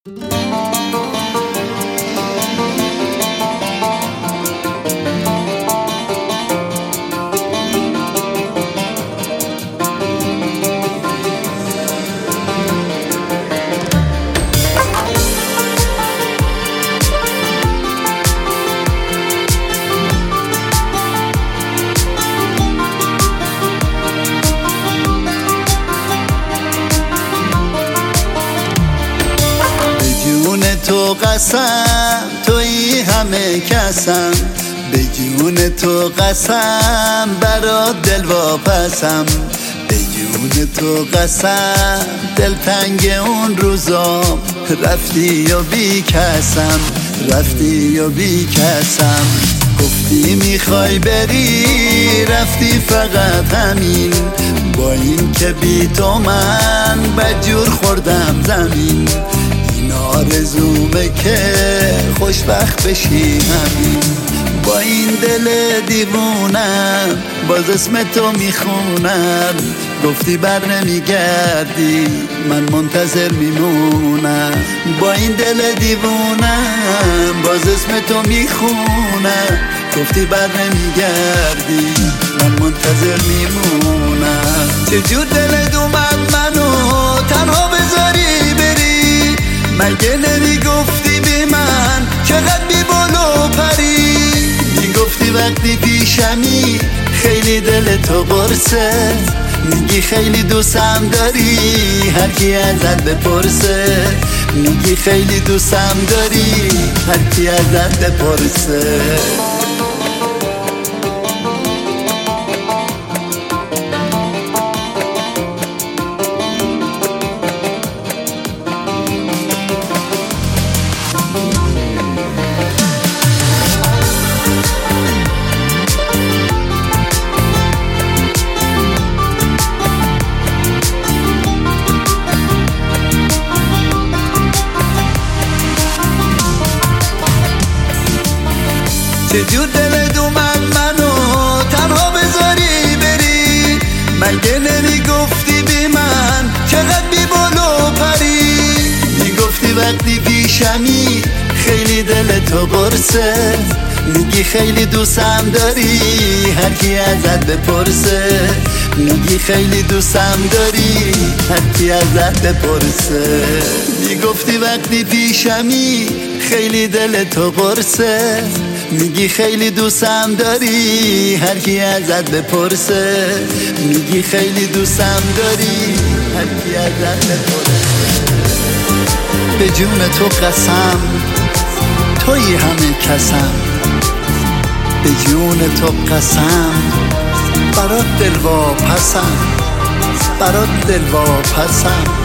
تو قسم تویی همه کسم، به جون تو قسم برات دل واپسم، به جون تو قسم دلتنگ اون روزام، رفتی و بی کسم، رفتی و بی کسم. گفتی میخوای بری رفتی فقط همین، با این که بی تو من بدجور خوردم زمین، آرزومه که خوشبخت بشی همین. با این دل دیوونم باز اسم تو میخونم، گفتی بر نمیگردی من منتظر میمونم. با این دل دیوونم باز اسم تو میخونم، گفتی بر نمیگردی من منتظر میمونم. چجور دلت اومد منو تنها بذاری بری، مگه نمیگفتی بی من چقدر بی بالا پری؟ میگفتی وقتی پیشمی خیلی دل تو قرصه، میگی خیلی دوستم داری هر کی ازت بپرسه، میگی خیلی دوستم داری هر کی ازت بپرسه. چجور دلت اومد منو تنها بذاری بری، مگه نمیگفتی بی من چقدر بی بالا پری؟ میگفتی وقتی پیشمی خیلی دل تو قرصه، میگی خیلی دوستم داری هر کی ازت بپرسه، میگی خیلی دوستم داری هر کی ازت بپرسه. میگفتی وقتی پیشمی خیلی دل تو قرصه، میگی خیلی دوستم داری هر کی ازت بپرسه، میگی خیلی دوستم داری هر کی ازت بپرسه. به جون تو قسم تویی همه کسم، به جون تو قسم برات دل واپسم، برات دل واپسم.